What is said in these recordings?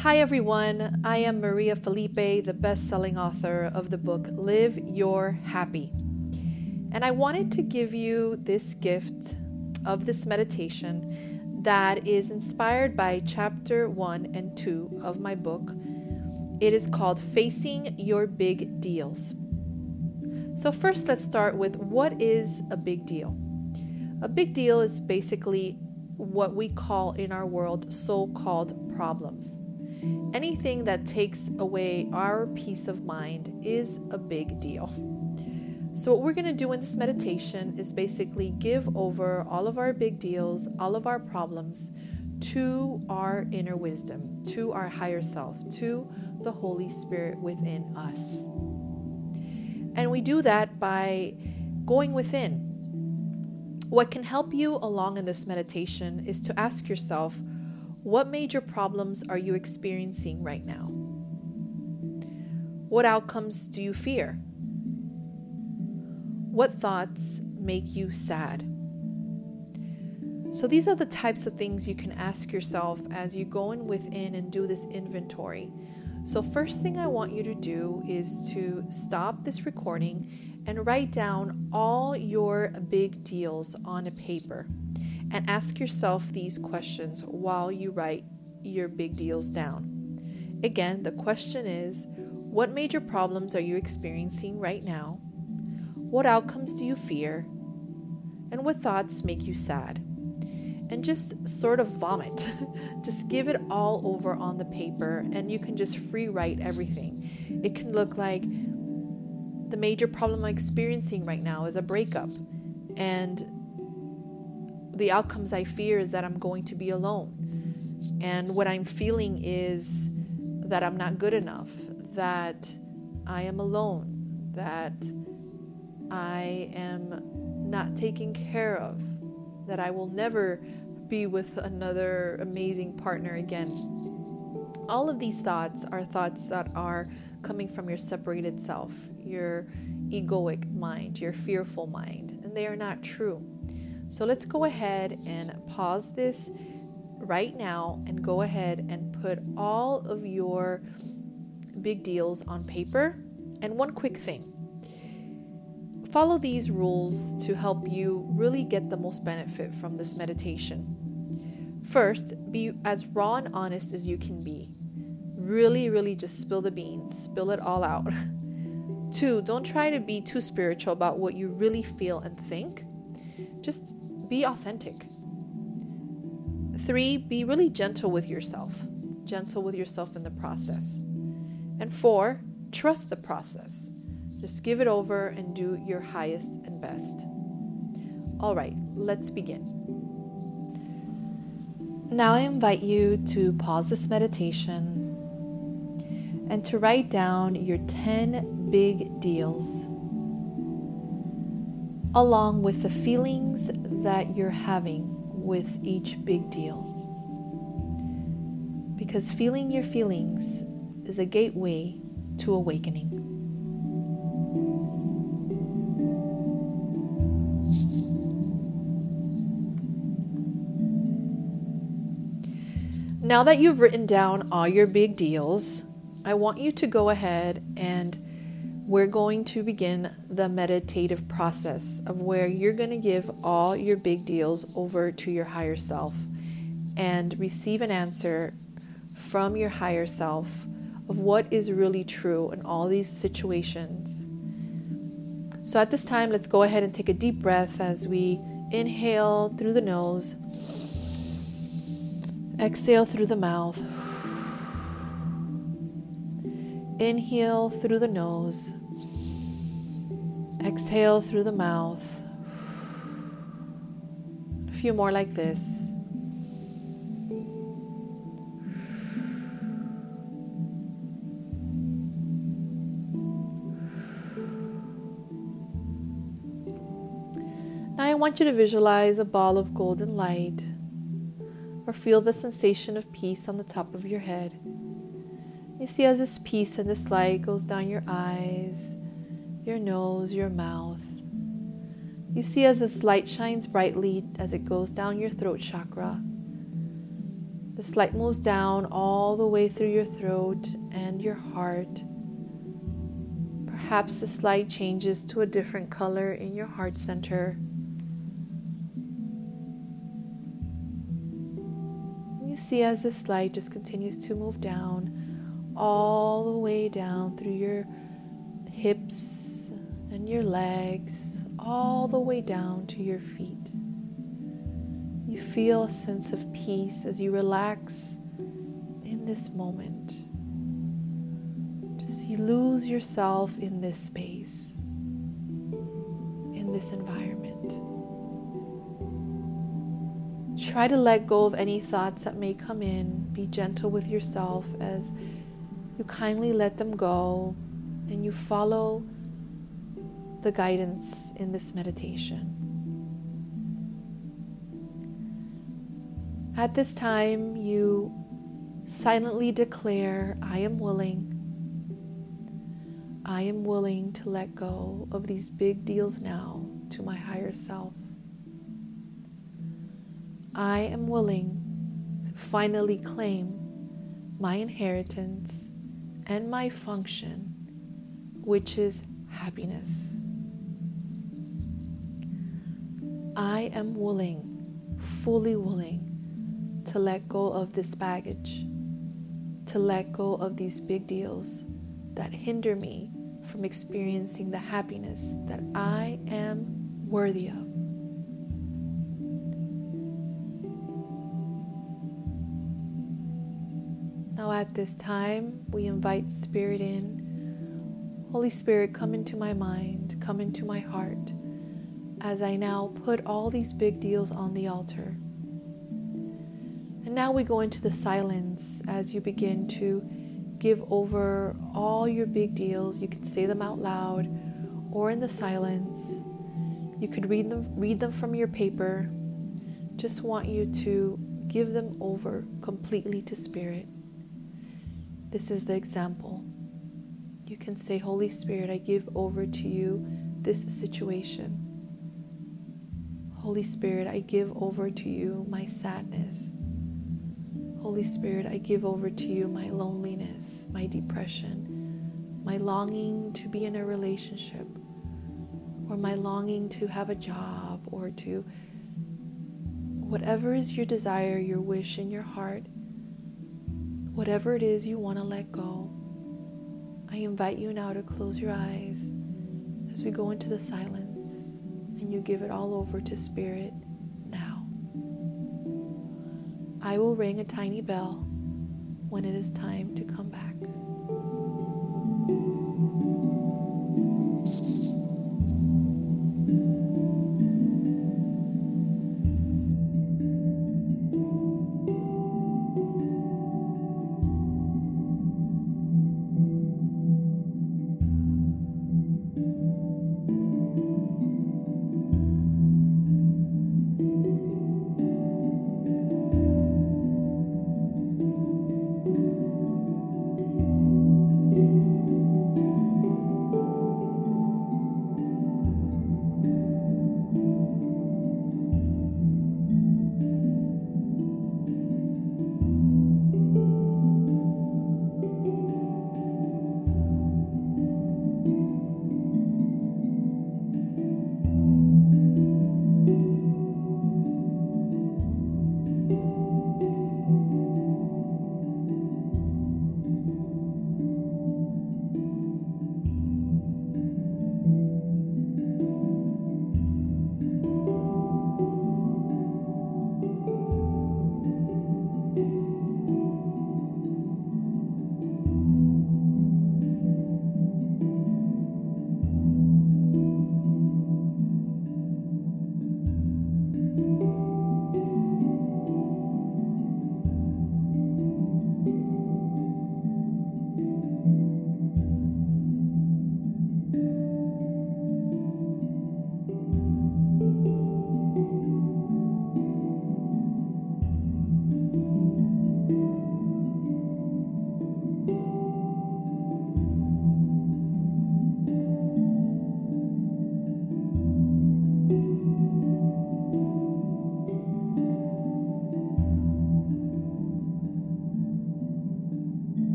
Hi everyone, I am Maria Felipe, the best-selling author of the book Live Your Happy. And I wanted to give you this gift of this meditation that is inspired by chapter 1 and 2 of my book. It is called Facing Your Big Deals. So first, let's start with what is a big deal? A big deal is basically what we call in our world so-called problems. Anything that takes away our peace of mind is a big deal. So what we're going to do in this meditation is basically give over all of our big deals, all of our problems to our inner wisdom, to our higher self, to the Holy Spirit within us. And we do that by going within. What can help you along in this meditation is to ask yourself, what major problems are you experiencing right now? What outcomes do you fear? What thoughts make you sad? So these are the types of things you can ask yourself as you go in within and do this inventory. So first thing I want you to do is to stop this recording and write down all your big deals on a paper. And ask yourself these questions while you write your big deals down. Again, the question is, what major problems are you experiencing right now? What outcomes do you fear? And what thoughts make you sad? And just sort of vomit. Just give it all over on the paper and you can just free write everything. It can look like the major problem I'm experiencing right now is a breakup. And the outcomes I fear is that I'm going to be alone. And what I'm feeling is that I'm not good enough, that I am alone, that I am not taken care of, that I will never be with another amazing partner again. All of these thoughts are thoughts that are coming from your separated self, your egoic mind, your fearful mind, and they are not true. So let's go ahead and pause this right now and go ahead and put all of your big deals on paper. And one quick thing, follow these rules to help you really get the most benefit from this meditation. First, be as raw and honest as you can be. Really just spill the beans, spill it all out. 2, don't try to be too spiritual about what you really feel and think. Just be authentic. 3, be really gentle with yourself in the process. And 4, trust the process. Just give it over and do your highest and best. All right, let's begin. Now I invite you to pause this meditation and to write down your 10 big deals, along with the feelings that you're having with each big deal. Because feeling your feelings is a gateway to awakening. Now that you've written down all your big deals, I want you to go ahead and we're going to begin the meditative process of where you're going to give all your big deals over to your higher self and receive an answer from your higher self of what is really true in all these situations. So at this time, let's go ahead and take a deep breath as we inhale through the nose, exhale through the mouth, inhale through the nose, exhale through the mouth. A few more like this. Now I want you to visualize a ball of golden light or feel the sensation of peace on the top of your head. You see as this peace and this light goes down your eyes, your nose, your mouth. You see as this light shines brightly as it goes down your throat chakra. This light moves down all the way through your throat and your heart. Perhaps this light changes to a different color in your heart center. You see as this light just continues to move down, all the way down through your hips and your legs, all the way down to your feet. You feel a sense of peace as you relax in this moment. Just you lose yourself in this space, in this environment. Try to let go of any thoughts that may come in. Be gentle with yourself as you kindly let them go and you follow the guidance in this meditation. At this time, you silently declare, I am willing to let go of these big deals now to my higher self. I am willing to finally claim my inheritance and my function, which is happiness. I am willing, fully willing, to let go of this baggage, to let go of these big deals that hinder me from experiencing the happiness that I am worthy of. Now at this time, we invite Spirit in. Holy Spirit, come into my mind, come into my heart, as I now put all these big deals on the altar. And now we go into the silence as you begin to give over all your big deals. You can say them out loud or in the silence. You could read them from your paper. Just want you to give them over completely to Spirit. This is the example. You can say, Holy Spirit, I give over to you this situation. Holy Spirit, I give over to you my sadness. Holy Spirit, I give over to you my loneliness, my depression, my longing to be in a relationship, or my longing to have a job, or to whatever is your desire, your wish in your heart, whatever it is you want to let go. I invite you now to close your eyes as we go into the silence and you give it all over to Spirit now. I will ring a tiny bell when it is time to come back.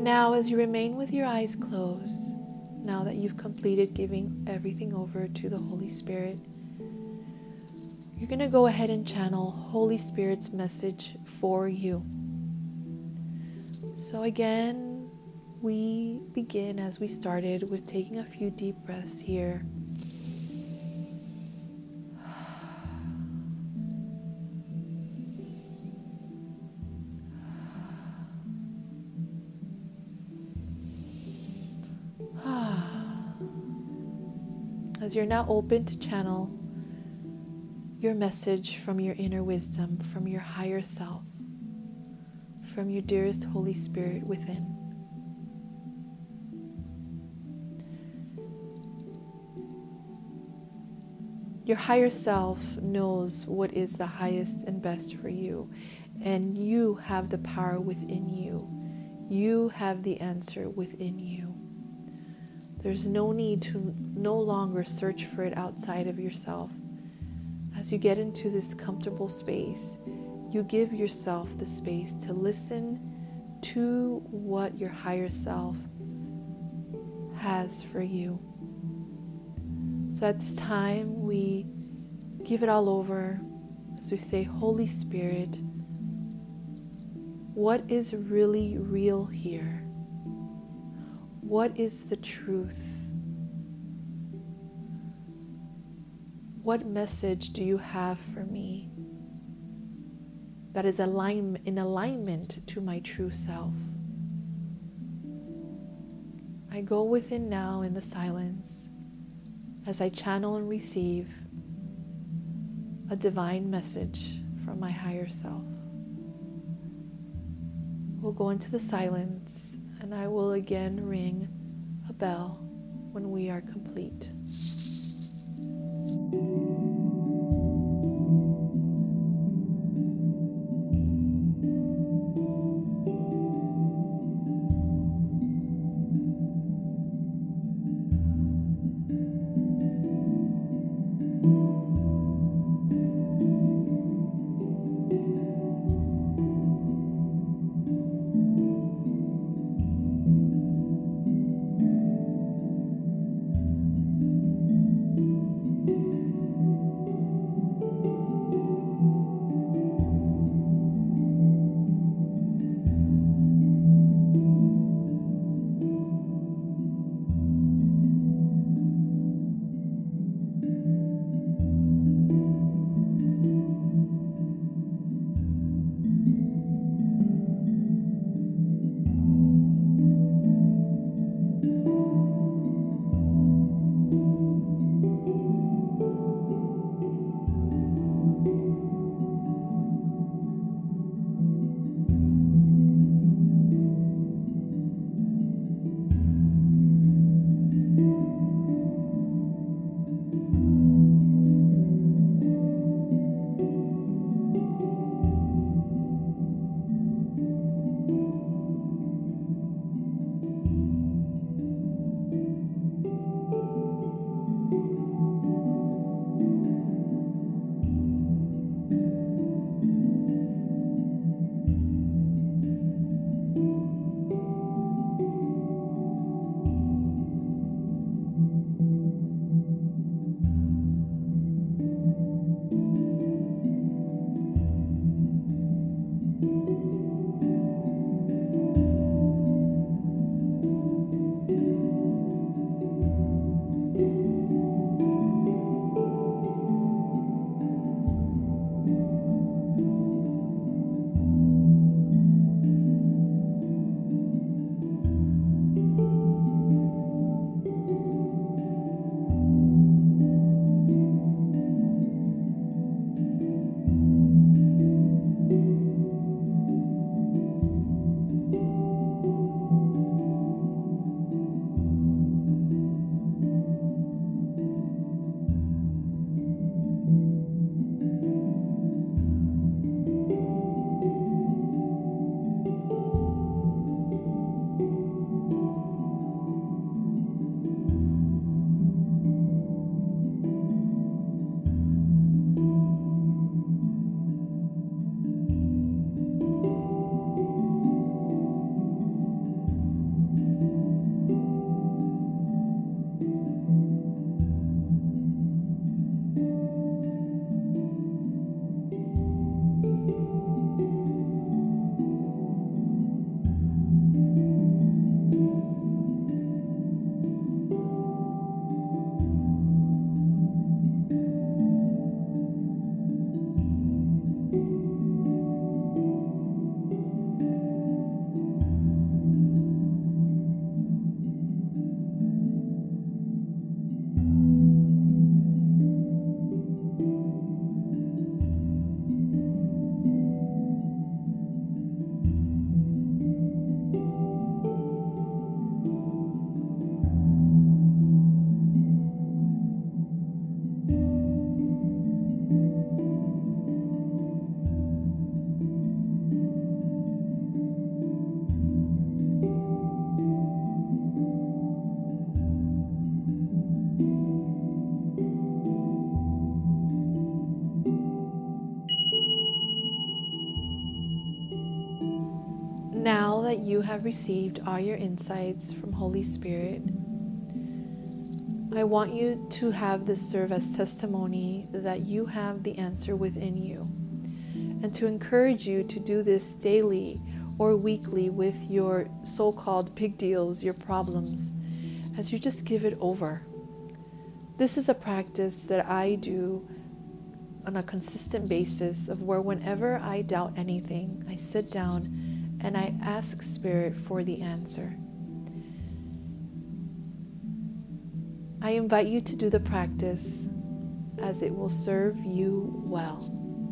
now, as you remain with your eyes closed, now that you've completed giving everything over to the Holy Spirit, you're going to go ahead and channel Holy Spirit's message for you. So again, we begin as we started with taking a few deep breaths here. As you're now open to channel your message from your inner wisdom, from your higher self, from your dearest Holy Spirit within. Your higher self knows what is the highest and best for you, and you have the power within you. You have the answer within you. There's no need to no longer search for it outside of yourself. As you get into this comfortable space, you give yourself the space to listen to what your higher self has for you. So at this time, we give it all over as we say, Holy Spirit, what is really real here? What is the truth? What message do you have for me that is in alignment to my true self? I go within now in the silence as I channel and receive a divine message from my higher self. We'll go into the silence, and I will again ring a bell when we are complete. Now that you have received all your insights from Holy Spirit, I want you to have this serve as testimony that you have the answer within you, and to encourage you to do this daily or weekly with your so-called big deals, your problems, as you just give it over. This is a practice that I do on a consistent basis of where whenever I doubt anything, I sit down and I ask Spirit for the answer. I invite you to do the practice as it will serve you well.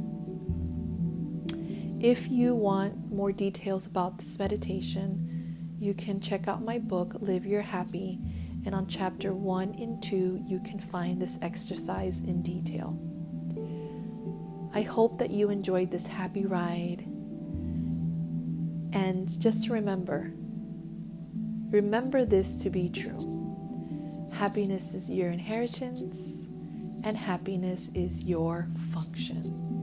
If you want more details about this meditation, you can check out my book, Live Your Happy, and on chapter 1 and 2, you can find this exercise in detail. I hope that you enjoyed this happy ride. And just remember this to be true. Happiness is your inheritance, and happiness is your function.